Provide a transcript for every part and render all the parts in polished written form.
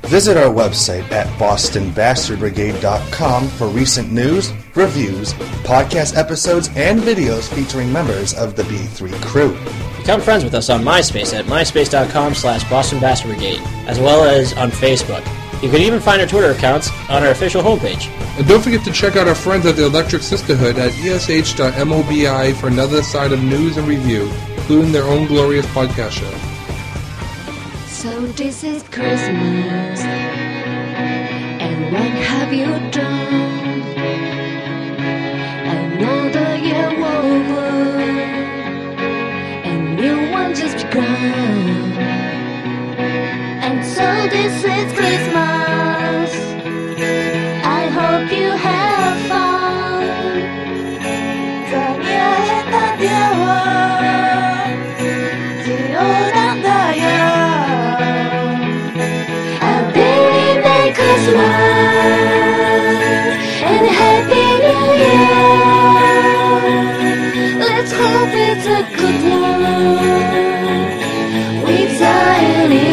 Visit our website at bostonbastardbrigade.com for recent news, reviews, podcast episodes, and videos featuring members of the B3 crew. Become friends with us on MySpace at myspace.com/BostonBastardBrigade, as well as on Facebook. You can even find our Twitter accounts on our official homepage. And don't forget to check out our friends at the Electric Sisterhood at esh.mobi for another side of news and review, including their own glorious podcast show. So this is Christmas, and what have you done? Another year over, and new one just begun. And so this is Christmas, I hope you have fun. Christmas and Happy New Year. Let's hope it's a good one with Zion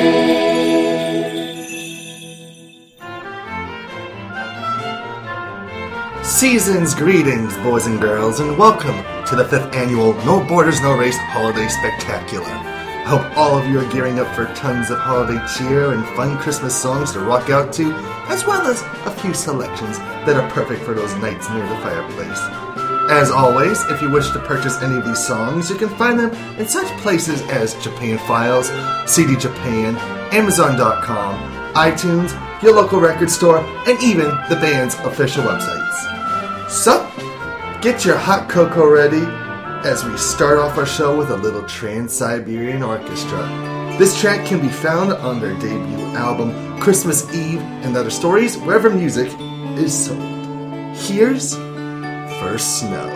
free. Season's greetings, boys and girls, and welcome to the 5th annual No Borders, No Race Holiday Spectacular. I hope all of you are gearing up for tons of holiday cheer and fun Christmas songs to rock out to, as well as a few selections that are perfect for those nights near the fireplace. As always, if you wish to purchase any of these songs, you can find them in such places as Japan Files, CD Japan, Amazon.com, iTunes, your local record store, and even the band's official websites. So, get your hot cocoa ready as we start off our show with a little Trans-Siberian Orchestra. This track can be found on their debut album, Christmas Eve and Other Stories, wherever music is sold. Here's First Snow.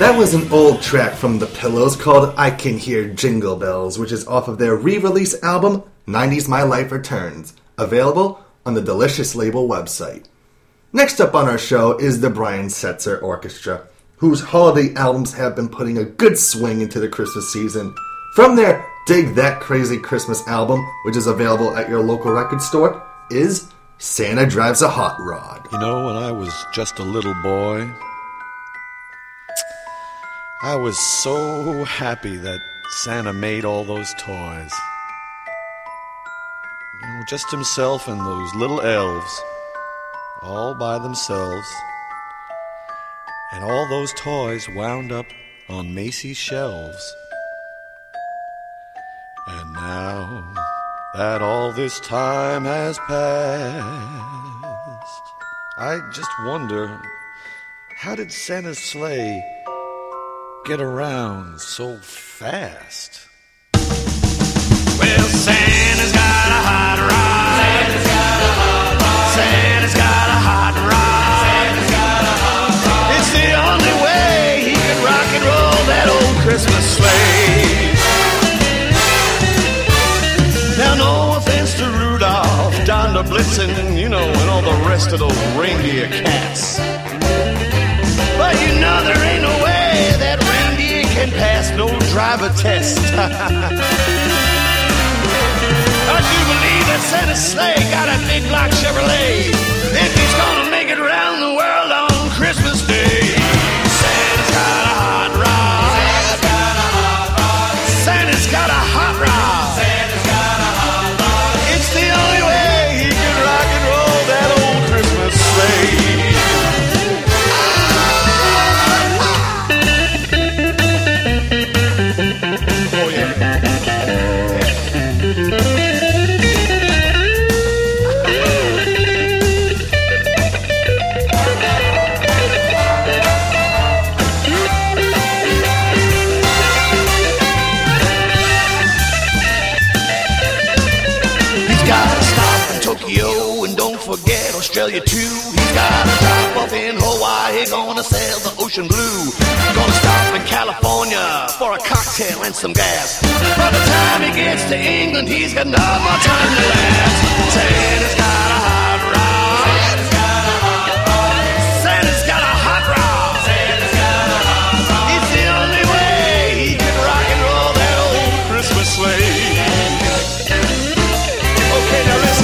That was an old track from The Pillows called I Can Hear Jingle Bells, which is off of their re-release album, 90s My Life Returns, available on the Delicious Label website. Next up on our show is the Brian Setzer Orchestra, whose holiday albums have been putting a good swing into the Christmas season. From their Dig That Crazy Christmas album, which is available at your local record store, is Santa Drives a Hot Rod. You know, when I was just a little boy, I was so happy that Santa made all those toys. You know, just himself and those little elves, all by themselves. And all those toys wound up on Macy's shelves. And now that all this time has passed, I just wonder, how did Santa's sleigh get around so fast? Well, Santa's got a hot rod. Santa's got a hot rod. Santa's got a hot rod. Santa's got a hot rod. It's the only way he can rock and roll that old Christmas sleigh. Now, no offense to Rudolph, Donner, Blitzen, and all the rest of those reindeer cats, but there ain't no way that reindeer can pass no driver test. I do believe that Santa's sleigh got a big block Chevrolet if he's gonna make it around the world on Christmas Day. Santa's got a hot rod. Santa's got a hot rod. Santa's got a hot rod. Santa's got a hot rod. It's the only way he can rock and roll that old Christmas sleigh. Australia too. He's got a drop off in Hawaii, gonna sail the ocean blue. Gonna stop in California for a cocktail and some gas. By the time he gets to England, he's got no more time to last. Santa's got a hot rod. Santa's got a hot rod. Santa's got a hot rod. Santa's got a hot rod. It's the only way he can rock and roll that old Christmas sleigh. Okay, now listen.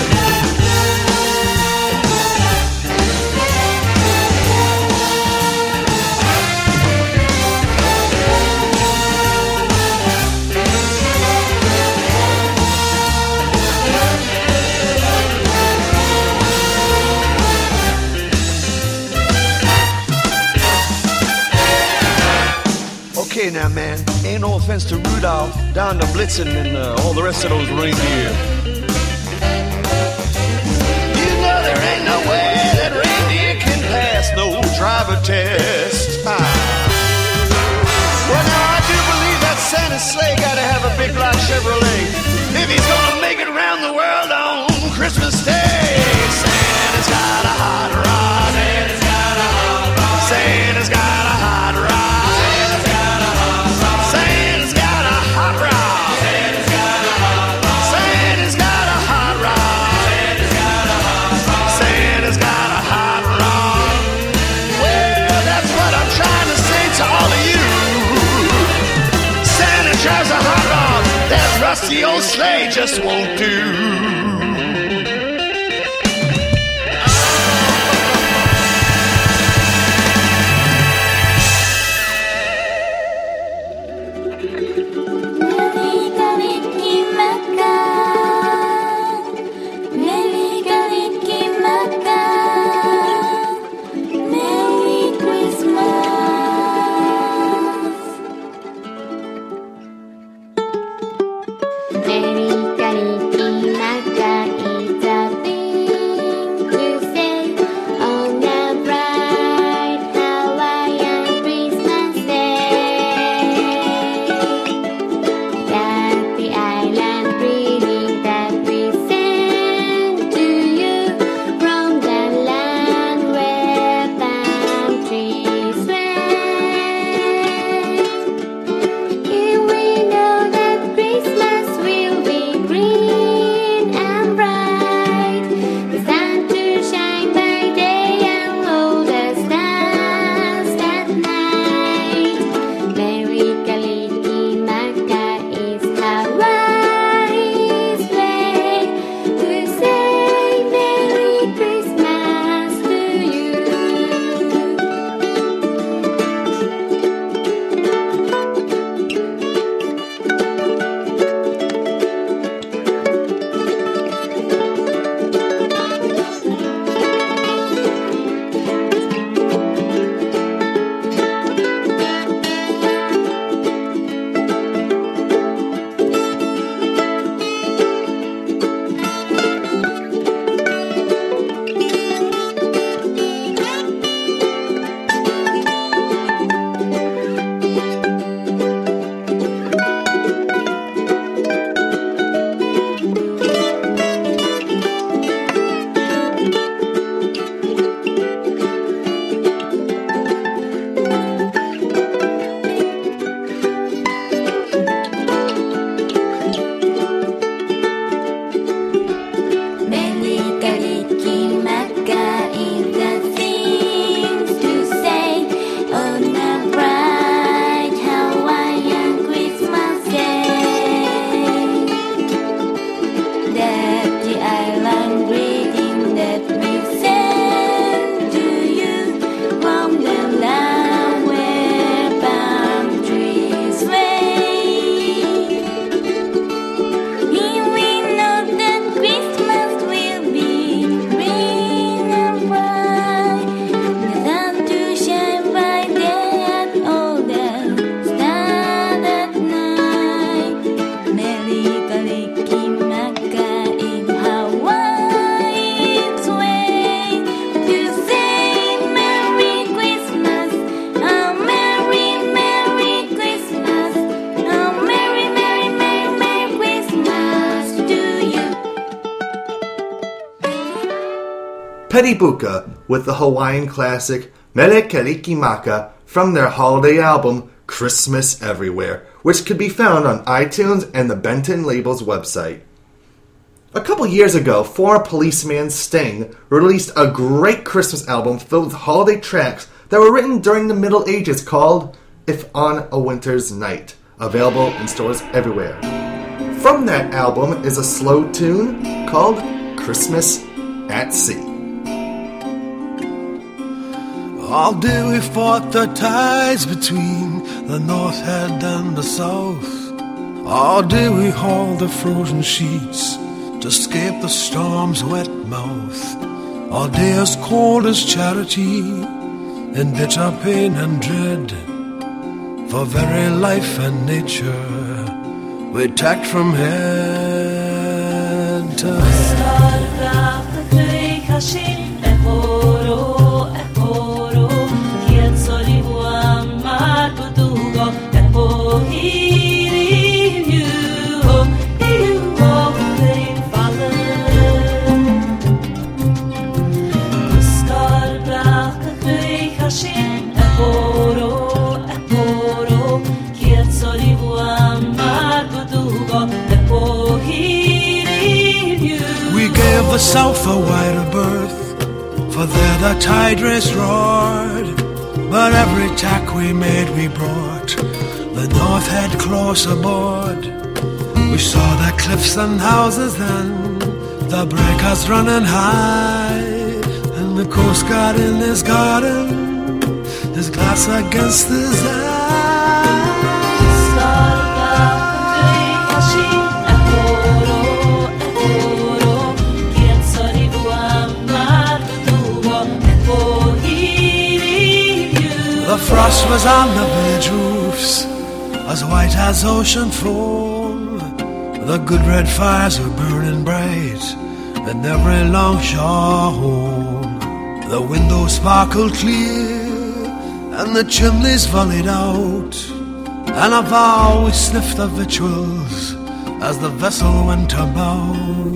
Okay now, man, ain't no offense to Rudolph, down to Blitzen, and all the rest of those reindeer. There ain't no way that reindeer can pass no driver test. Well, now I do believe that Santa's sleigh gotta have a big block Chevrolet if he's gonna make it around the world on Christmas Day. Santa's got a hot rod. Santa's got a hot rod. Santa's got a hot rod. Santa's got a hot rod. Santa's got a hot rod. Santa's got a hot rod. Santa's got a hot rod. Santa's got a hot rod. Well, that's what I'm trying to say to all of you. Santa drives a hot rod. That rusty old sleigh just won't do. Pedibuka with the Hawaiian classic Mele Kalikimaka from their holiday album Christmas Everywhere, which could be found on iTunes and the Benton Labels website. A couple years ago, former policeman Sting released a great Christmas album filled with holiday tracks that were written during the Middle Ages called If on a Winter's Night, available in stores everywhere. From that album is a slow tune called Christmas at Sea. All day we fought the tides between the North Head and the South. All day we hauled the frozen sheets to escape the storm's wet mouth. All day as cold as charity, in bitter pain and dread, for very life and nature we tacked from head to the South a wider berth, for there the tide race roared. But every tack we made we brought the North Head close aboard. We saw the cliffs and houses then, the breakers running high, and the Coast Guard in his garden, his glass against his eye. The frost was on the village roofs, as white as ocean foam. The good red fires were burning bright in every longshore home. The windows sparkled clear, and the chimneys volleyed out. And of all we sniffed the victuals as the vessel went about.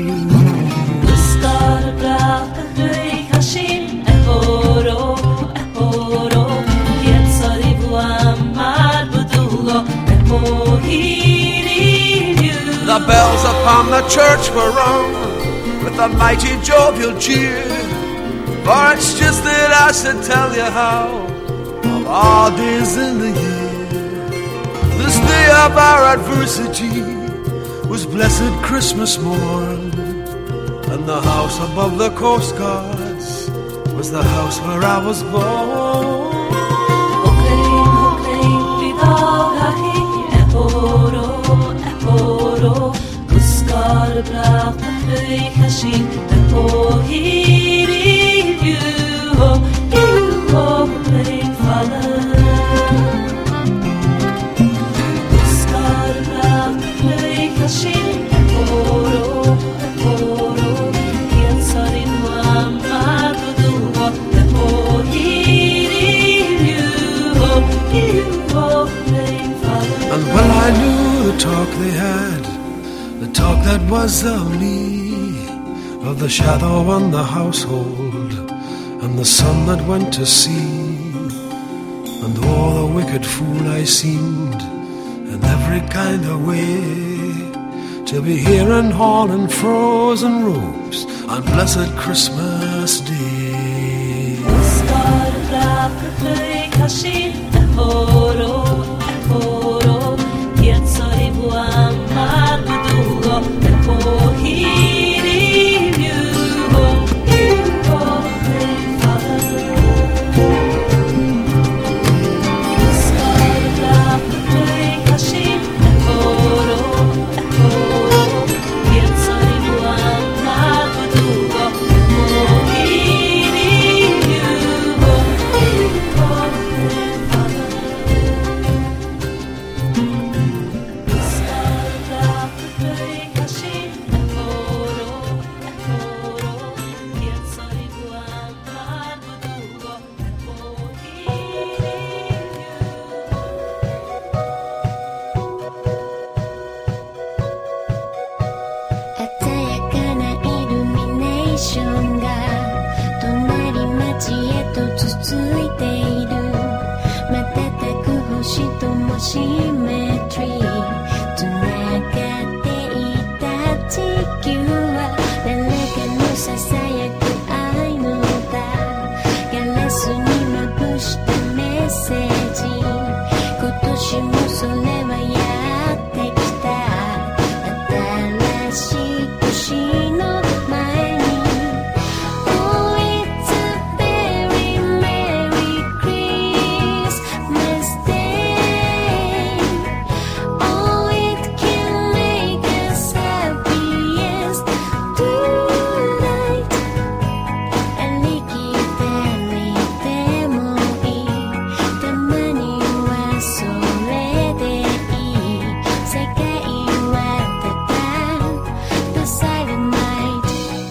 The bells upon the church were rung with a mighty jovial cheer. For it's just that I should tell you how, of all days in the year, this day of our adversity was blessed Christmas morn. And the house above the Coast Guards was the house where I was born. And well I knew the talk they had, the talk that was of me, of the shadow on the household, and the sun that went to sea. And oh, the wicked fool I seemed, in every kind of way, to be here and hauling frozen ropes on blessed Christmas Day. symmetry つながっていた地球は誰かのささやく愛の歌ガラスにまぶしたメッセージ今年もそれはやってきた新しい年の前に Oh it's a very merry Christmas day Oh it can make us happy yes tonight ありきたりでもいいたまにはそれでいい世界はただ The silent night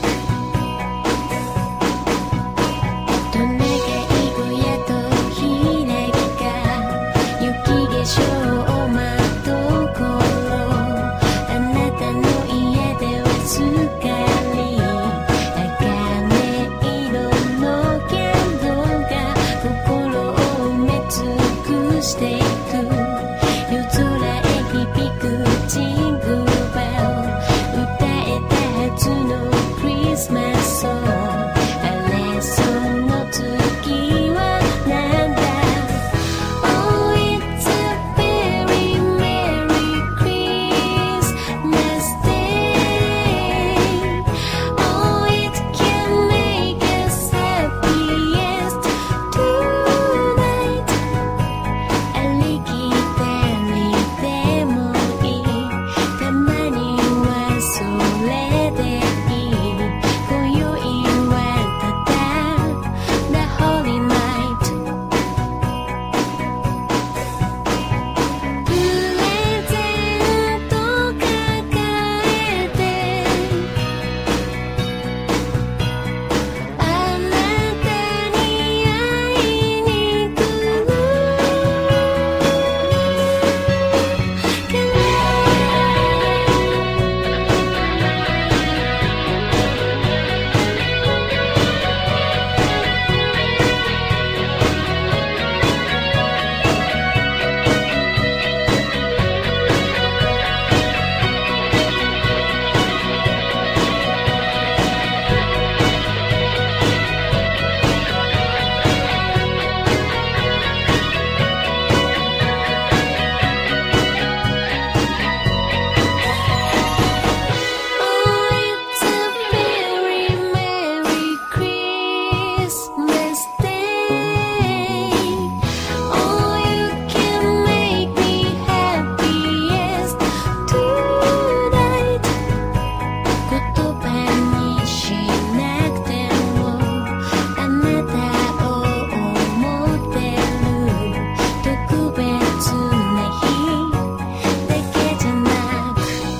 どんながいごやとひらぎか雪化粧をまとう頃あなたの家ではすっかり茜色のキャンドルが心を埋め尽くしていく夜空へ響くジングルベル歌えたはずのクリスマスソングあれその次はなんだ Oh it's a very merry Christmas day Oh it can make us happy yes tonight ありきたりでもいいたまにはそれでいい今宵はただ The holy night プレゼント抱えてあなたに会いに来るOh it's a very merry Christmas day Oh you can make me happy yes tonight 言葉にしなくてもあなたを思ってる特別な日だけじゃなく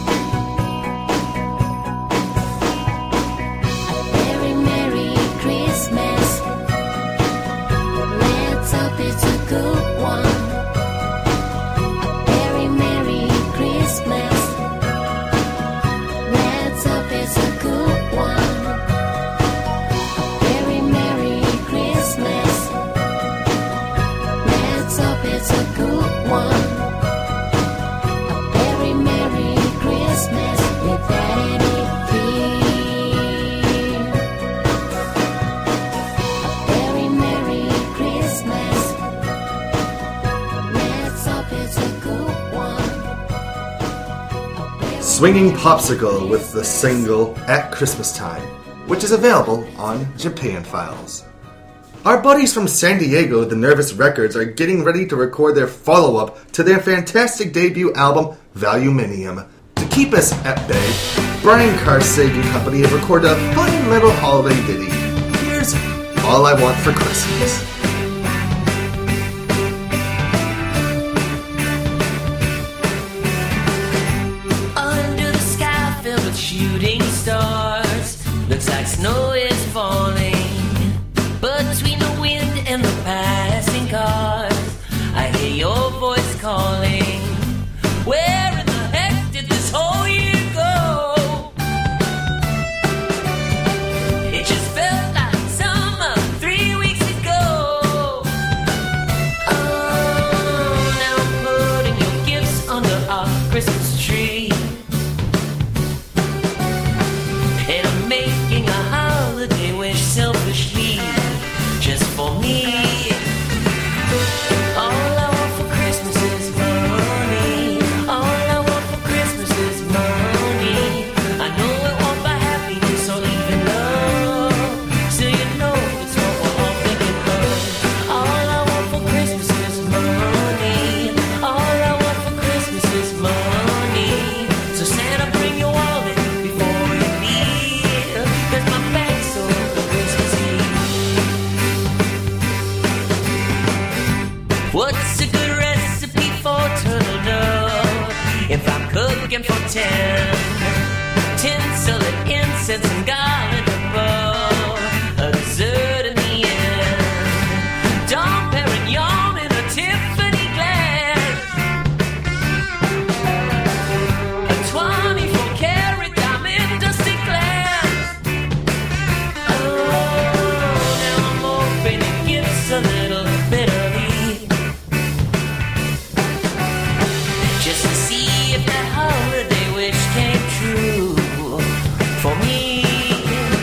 Very merry Christmas Let's hope it's a good one A very merry Christmas Let's hope it's a good one A very merry Christmas Let's hope it's a good one A very merry Christmas without any fear A very merry Christmas Let's hope it's a good one Swinging Popsicle with the single At Christmas Time, which is available on Japan Files. Our buddies from San Diego, the Nervous Records, are getting ready to record their follow-up to their fantastic debut album, Voluminium. To keep us at bay, Brian Karsig and company have recorded a fun little holiday ditty. Here's All I Want for Christmas. Under the sky filled with shooting stars, looks like snow is falling. Between the wind and the passing cars, I hear your voice calling. Where in the heck did this whole year go? It just felt like summer 3 weeks ago. What's a good recipe for turtle dove? If I'm cooking for 10, tinsel and incense and garlic above, a dessert in the end. Dom Perignon in a Tiffany glass, a 24-karat diamond dusty glass. Oh, now I'm hoping it gives a little bit of heat, just to see if that holiday wish came true for me.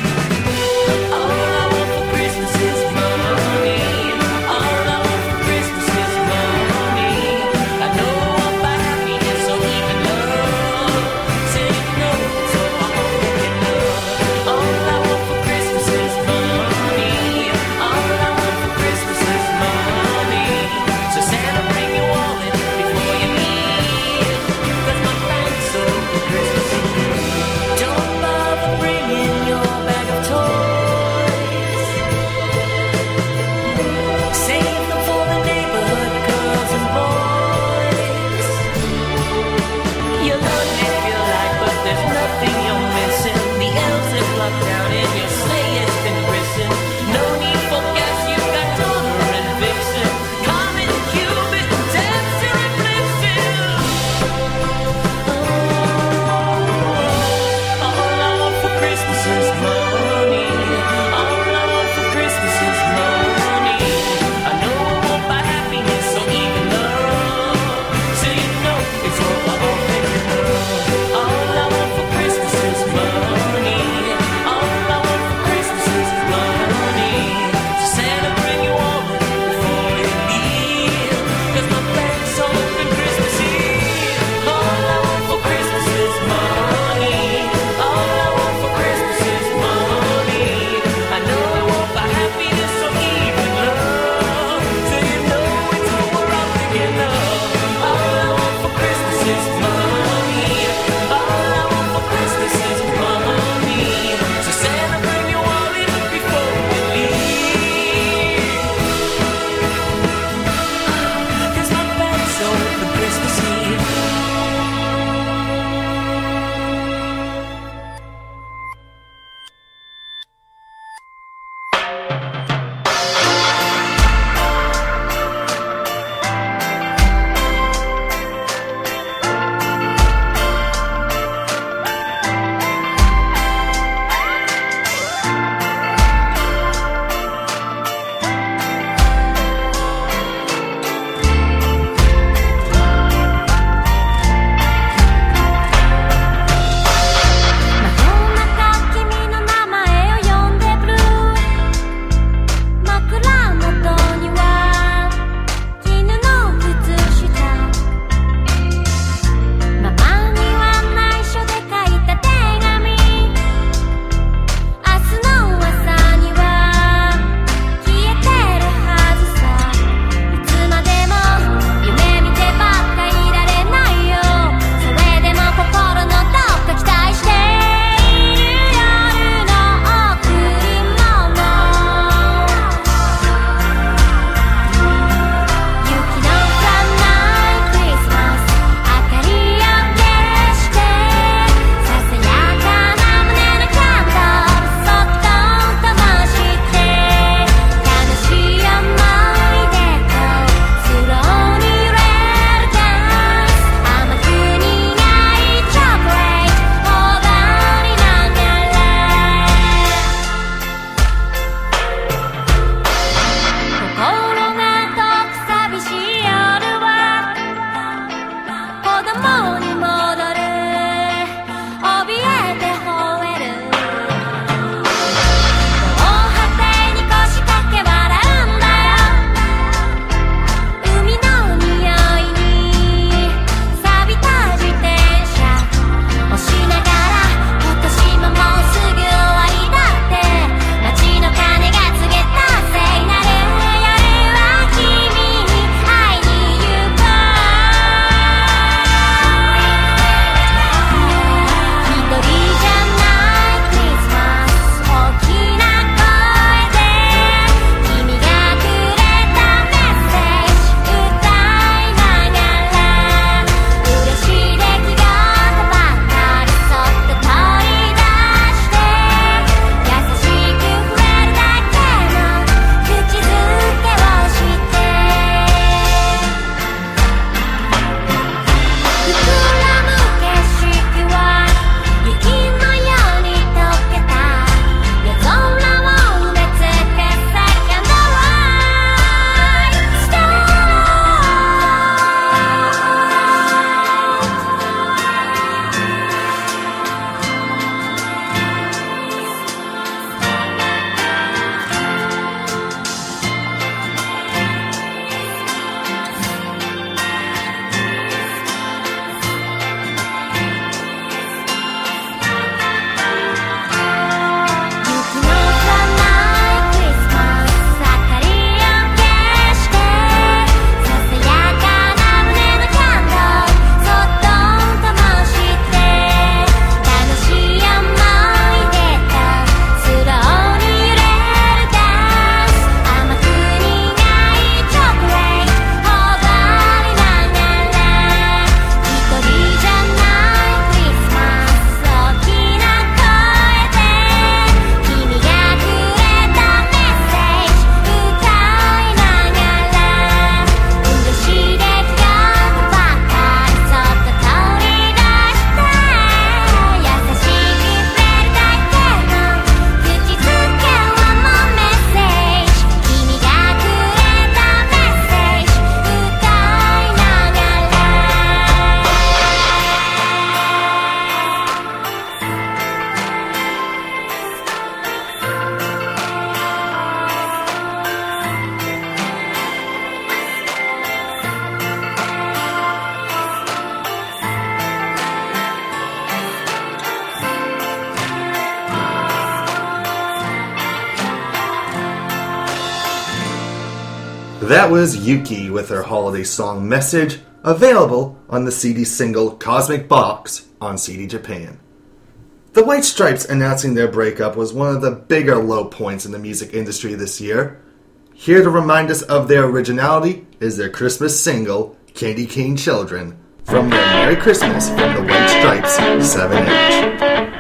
That was Yuki with her holiday song Message, available on the CD single Cosmic Box on CD Japan. The White Stripes announcing their breakup was one of the bigger low points in the music industry this year. Here to remind us of their originality is their Christmas single, Candy Cane Children, from their Merry Christmas from the White Stripes 7-inch.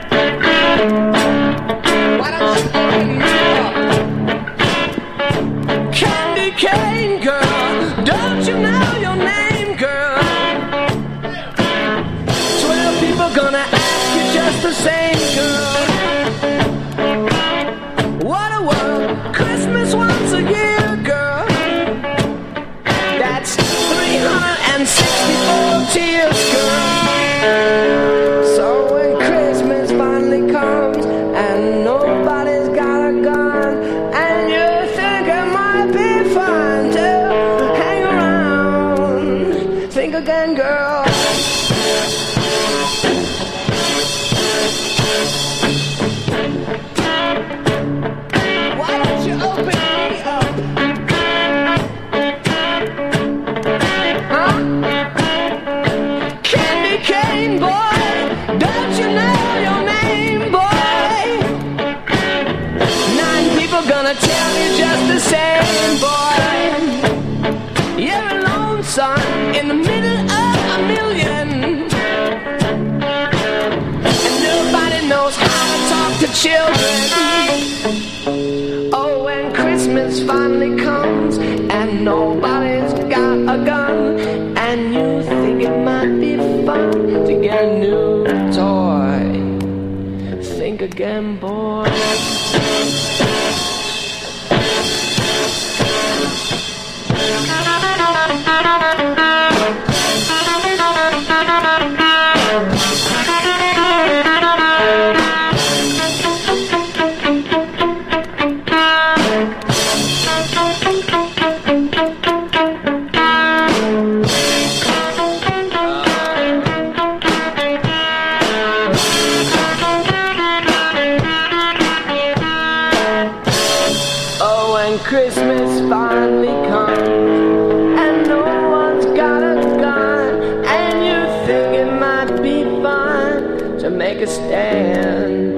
Candy cane girl, don't you know your name, girl? 12 people gonna ask you just the same, girl. What a world, Christmas once a year, girl. That's 364 tears, girl. So when Christmas finally comes and nobody's got a gun, and you think it might be fun to hang around, think again, girl. Why don't you open me up? Huh? Candy cane boy, don't you know your name, boy? 9 people gonna tell you just the same, boy. You're alone, son, in the middle of a million, and nobody knows how to talk to children. Oh, when Christmas finally comes and nobody's got a gun, and you think it might be fun to get a new toy, think again, boy. Oh, when Christmas finally comes and no one's got a gun, and you think it might be fun to make a stand,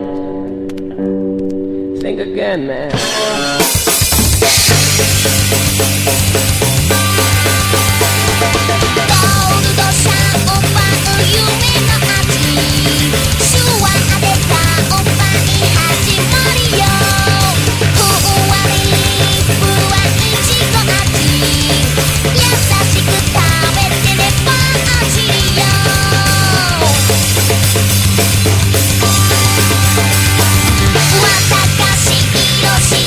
think again, man. 「わたかしいろし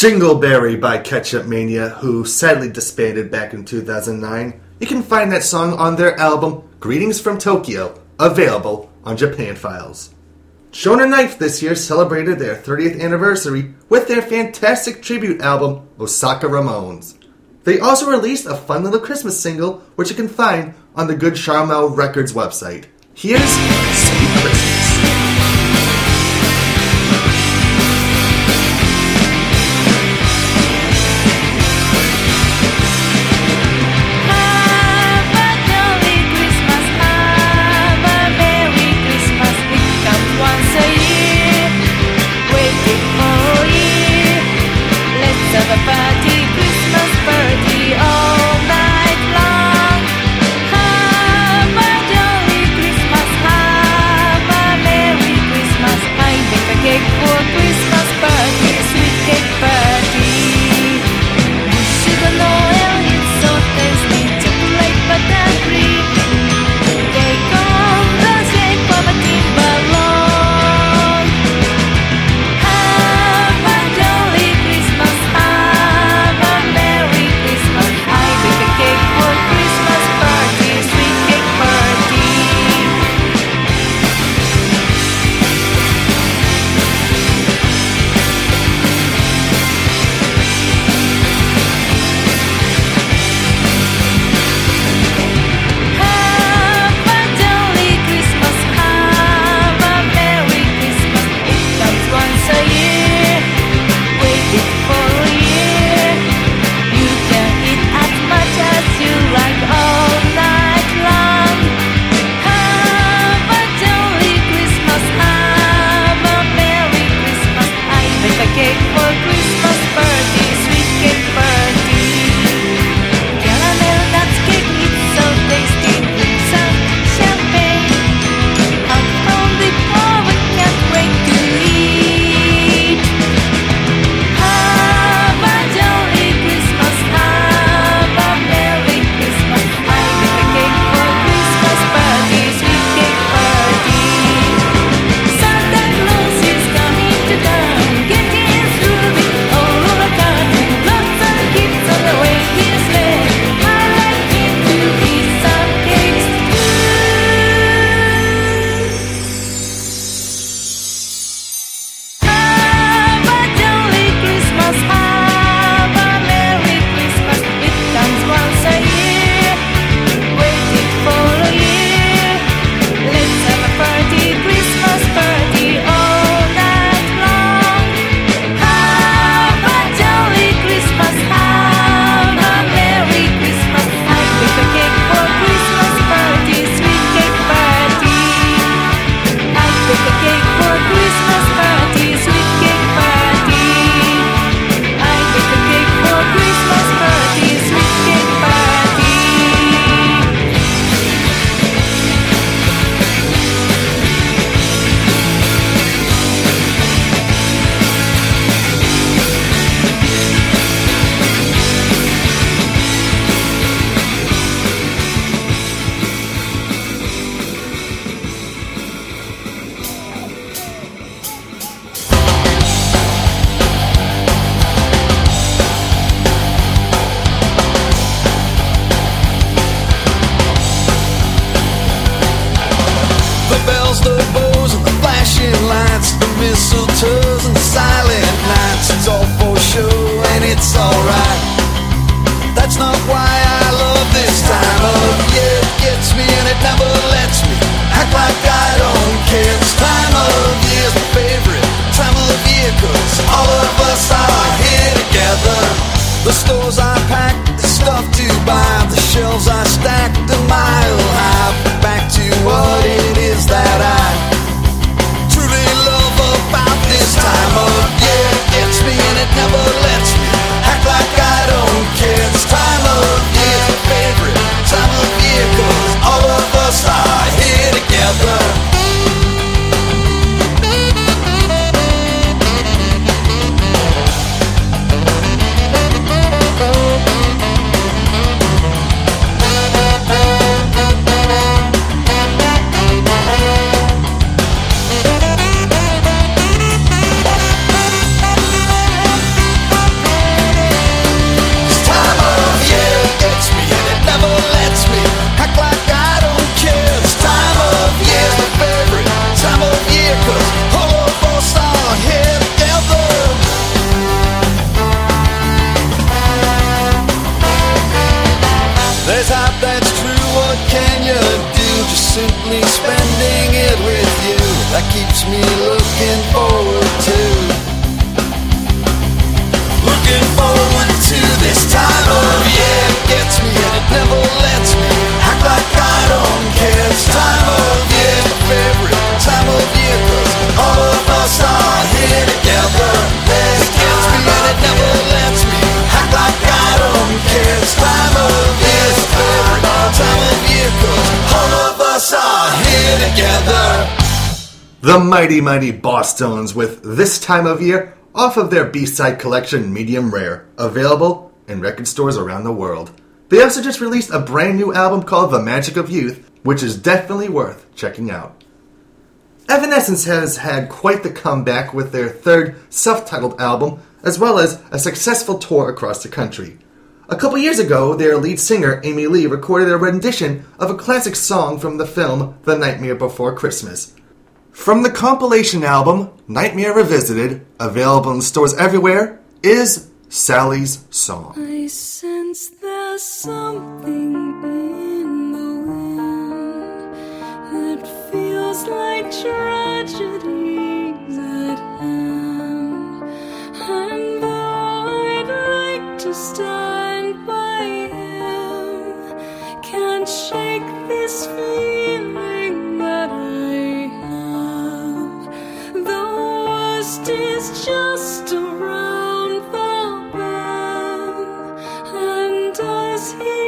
Jingleberry by Ketchup Mania, who sadly disbanded back in 2009. You can find that song on their album Greetings from Tokyo, available on Japan Files. Shonen Knife this year celebrated their 30th anniversary with their fantastic tribute album, Osaka Ramones. They also released a fun little Christmas single, which you can find on the Good Charmel Records website. Here's Sweet Christmas. Have a simply spending it with you that keeps me looking forward to. Looking forward to this time of year. It gets me and it never lets me act like I don't care. It's time of year, my favorite time of year, 'cause all of us are here together. It gets me and it never lets me act like I don't care. It's time of year, my favorite time of year, 'cause all of us are here together. The mighty, mighty Bosstones with This Time of Year off of their B-side collection Medium Rare, available in record stores around the world. They also just released a brand new album called The Magic of Youth, which is definitely worth checking out. Evanescence has had quite the comeback with their third self-titled album, as well as a successful tour across the country. A couple years ago, their lead singer, Amy Lee, recorded a rendition of a classic song from the film The Nightmare Before Christmas. From the compilation album, Nightmare Revisited, available in stores everywhere, is Sally's Song. I sense there's something in the wind that feels like tragedies at hand. And though I'd like to stand by him, can't shake this feeling that I have. The worst is just around the bend. And does he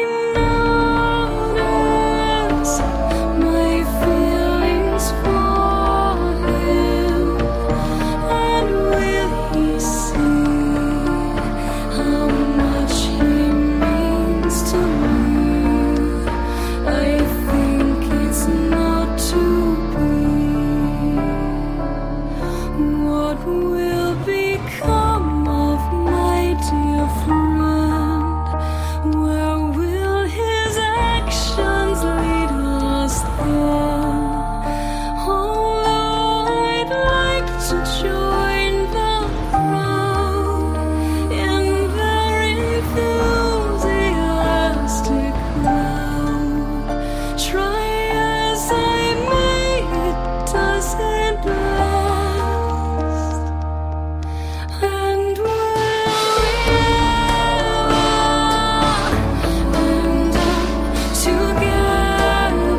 notice my feelings for him? And will he see how much he means to me? I think it's not to be. What will become of my dear friend? Where will his actions lead us there? Although I'd like to join the crowd in their enthusiastic crowd, try as I may, it doesn't last. And we'll end up together.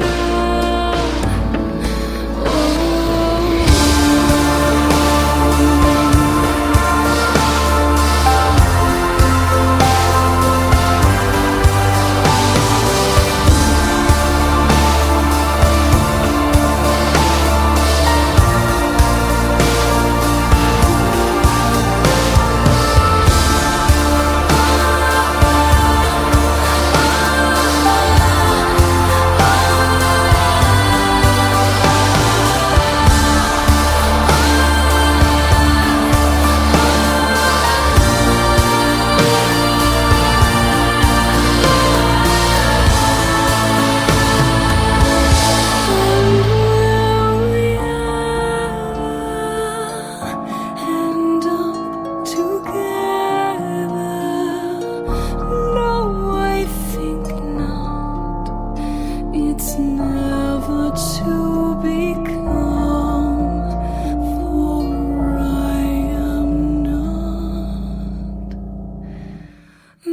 End up together. No, I think not. It's never to become, for I am not the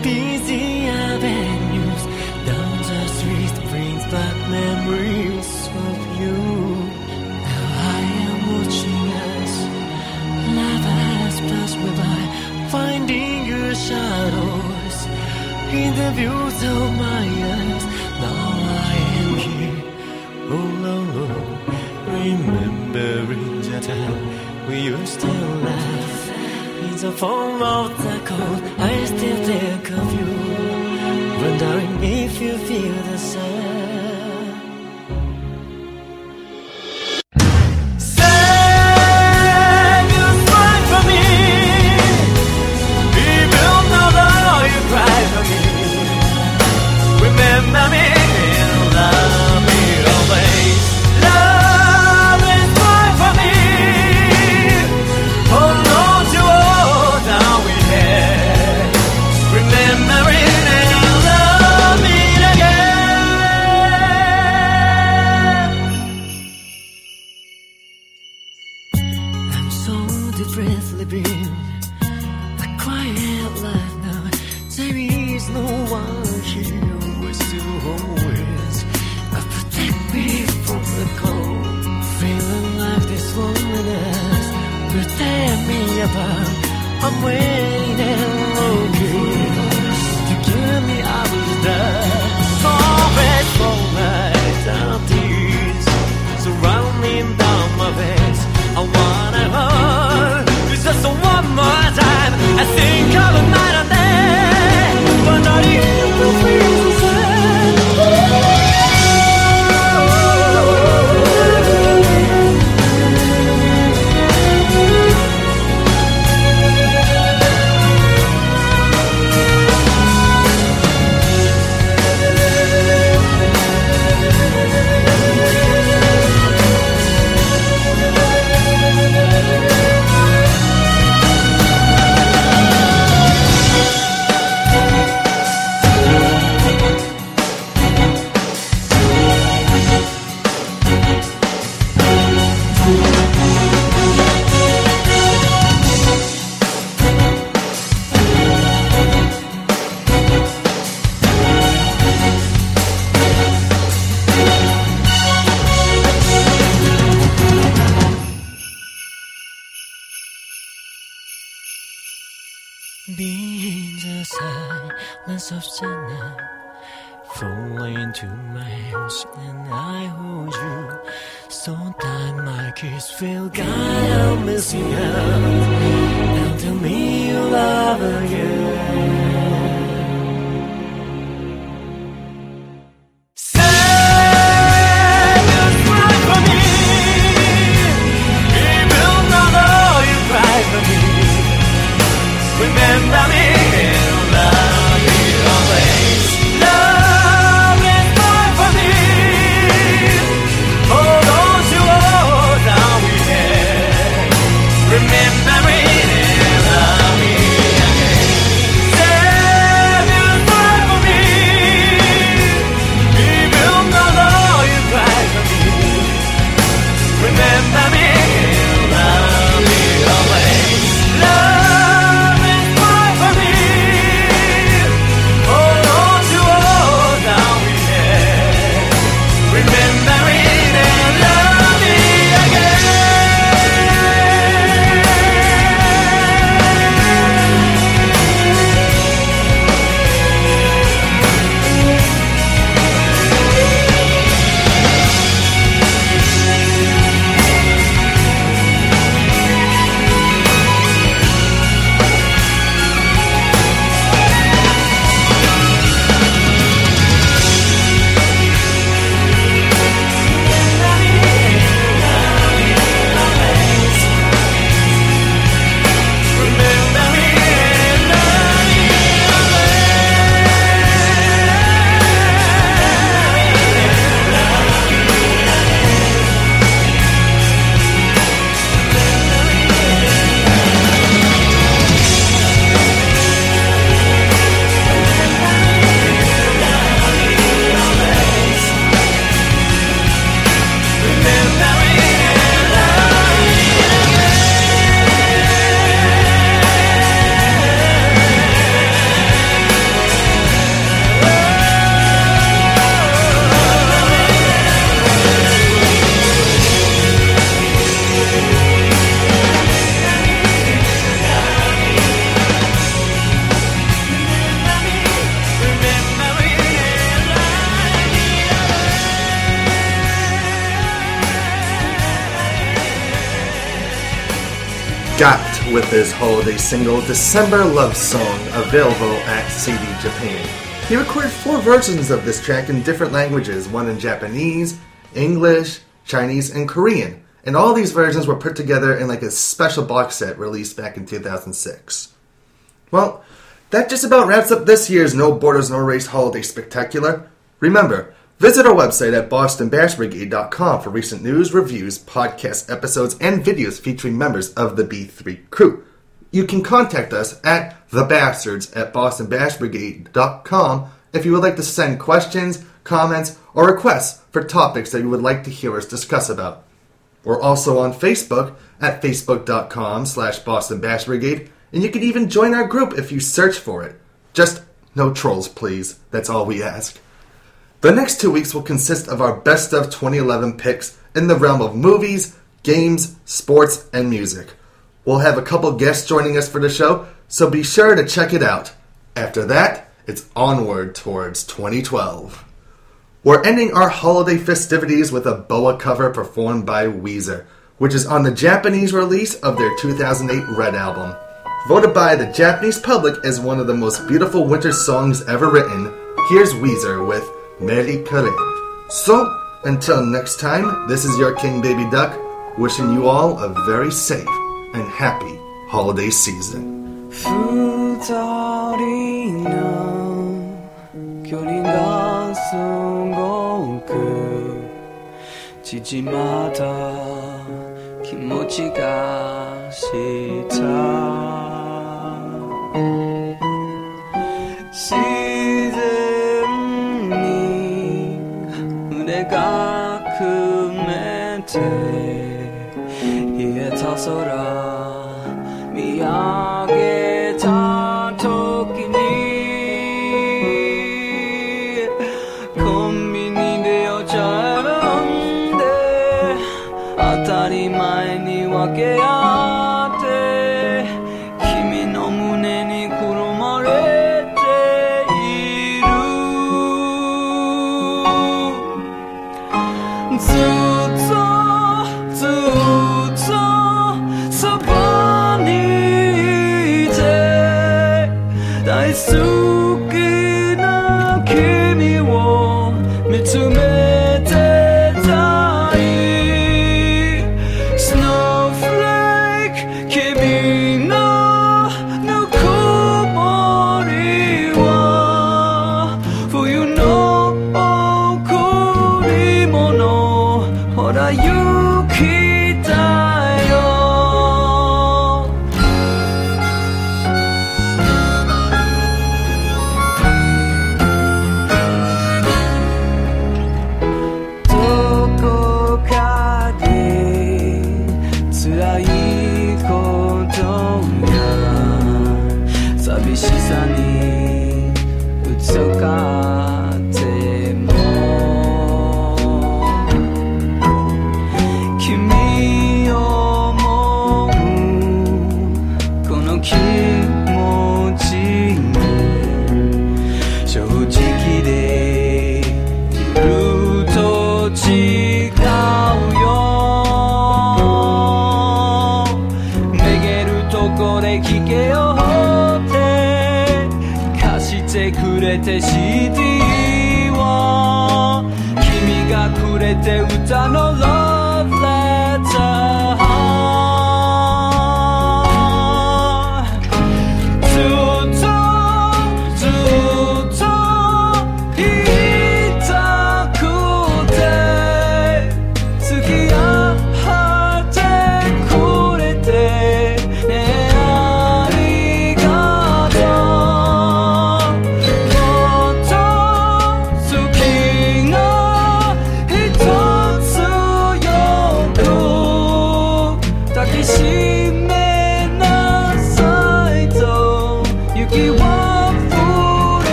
busy avenues, down the street brings back memories of you. Now I am watching as lovers pass me by, finding your shadows in the views of my eyes. Now I am here all alone, remembering the time we used to laugh. In the form of the cold, I still think of you, wondering if you feel the same. Say goodbye for me, even though you cry for me. Remember me and love me always. Love is mine for me. Hold on to all that we had. Remember it and love me again. I'm so different living a quiet life now. There is no one here with you always. Protect me from the cold. Feeling like this loneliness will tear me apart. I'm waiting and looking to give me out of that. For faithful nights and tears surrounding down my face. I wanna hold you just one more time. I think of a night and day, but not even the feels the same. Being the silence of the night, falling into my arms and I hold you. Sometimes my kiss feel God, I'm missing out. Now tell me you love again. Say goodbye for me, even though you cry for me. Remember me and love me always. Love is mine for me. Hold on to all that we had. Remember me and love me again. Scott with his holiday single December Love Song, available at CD Japan. He recorded 4 versions of this track in different languages, one in Japanese, English, Chinese, and Korean. And all these versions were put together in like a special box set released back in 2006. Well, that just about wraps up this year's No Borders, No Race Holiday Spectacular. Remember, visit our website at bostonbashbrigade.com for recent news, reviews, podcast episodes, and videos featuring members of the B3 crew. You can contact us at thebastards@bostonbashbrigade.com if you would like to send questions, comments, or requests for topics that you would like to hear us discuss about. We're also on Facebook at facebook.com/bostonbashbrigade, and you can even join our group if you search for it. Just no trolls, please. That's all we ask. The next 2 weeks will consist of our best of 2011 picks in the realm of movies, games, sports, and music. We'll have a couple guests joining us for the show, so be sure to check it out. After that, it's onward towards 2012. We're ending our holiday festivities with a boa cover performed by Weezer, which is on the Japanese release of their 2008 Red album. Voted by the Japanese public as one of the most beautiful winter songs ever written, here's Weezer with Meri Kare. So, until next time, this is your King Baby Duck, wishing you all a very safe and happy holiday season. 二人の距離がすごく縮まった気持ちがした自然に腕が組めて冷えた空見上げた時にコンビニでお茶選んで当たり前に分け合って君の胸にくるまれているずっとそばにいて大好きな君を見つめてたい Snowflake 君のぬくもりは冬の贈り物ほら雪だよどこかで辛いことや寂しさにうつかっても君を思うこの気持ちに正直でいると違うよめげるとこで聞けよって貸してくれて CD を君がくれて歌の Love Letter ずっと言いたくて付き合ってくれてねありがとうもっと好きな一つよ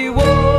whoa.